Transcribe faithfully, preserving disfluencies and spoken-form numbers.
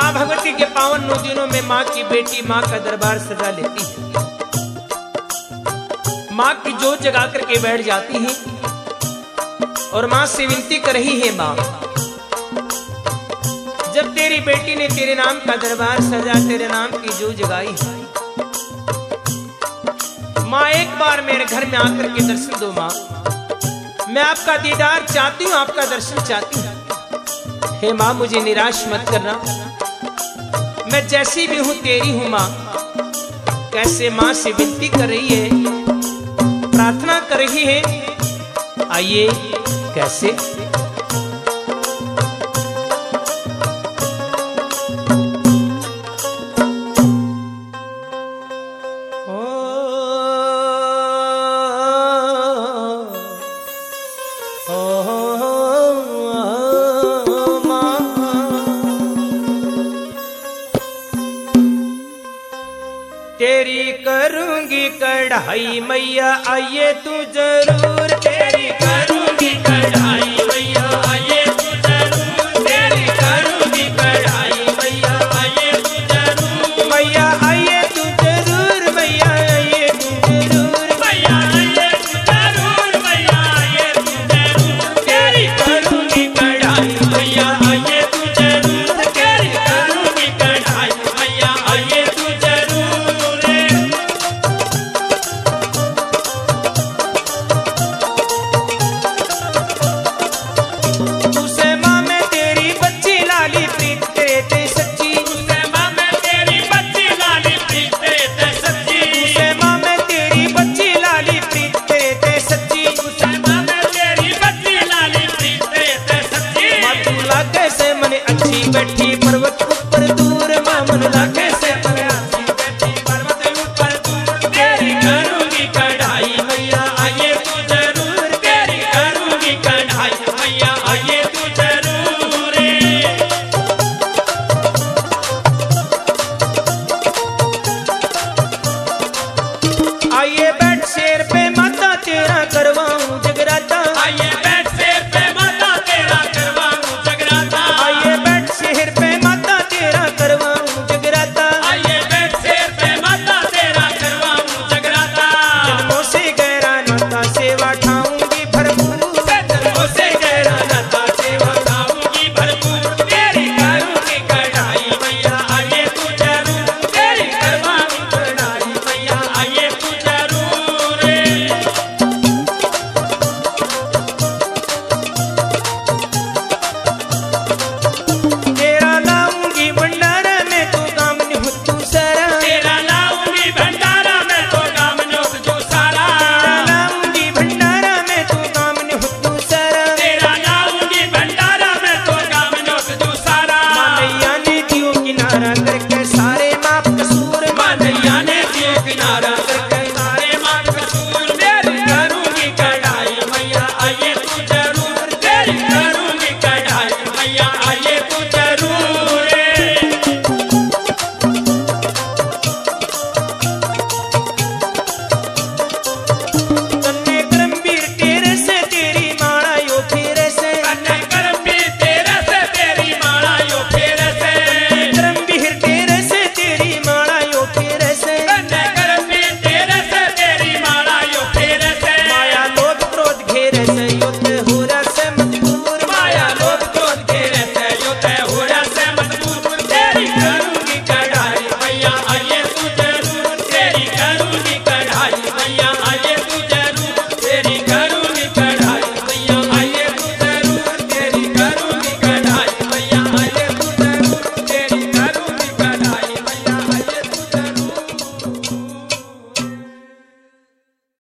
माँ भगवती के पावन नौ दिनों में माँ की बेटी माँ का दरबार सजा लेती है। माँ की जोत जगा करके बैठ जाती है और माँ से विनती कर रही है, माँ जब तेरी बेटी ने तेरे नाम का दरबार सजा, तेरे नाम की जोत जगाई है, माँ एक बार मेरे घर में आकर के दर्शन दो। माँ मैं आपका दीदार चाहती हूँ, आपका दर्शन चाहती हूँ। हे माँ मुझे निराश मत करना, मैं जैसी भी हूँ तेरी हूँ। माँ कैसे माँ से विनती कर रही है, प्रार्थना कर रही है, आइए कैसे। तेरी करूंगी कढ़ाई मैया आइए तू जरूर, तेरी करूंगी कढ़ाई मैया आइए तू जरूर, तेरी करूंगी कढ़ाई मैया आइए तू जरूर, मैया आइए तू जरूर, मैया आइए तू जरूर, मैया आइए तू जरूर, मैया आइए तू जरूर, तेरी करूंगी कढ़ाई मैया आइए तू जरूर, तेरी करूंगी कढ़ाई मैया आइए तू जरूर। बैठी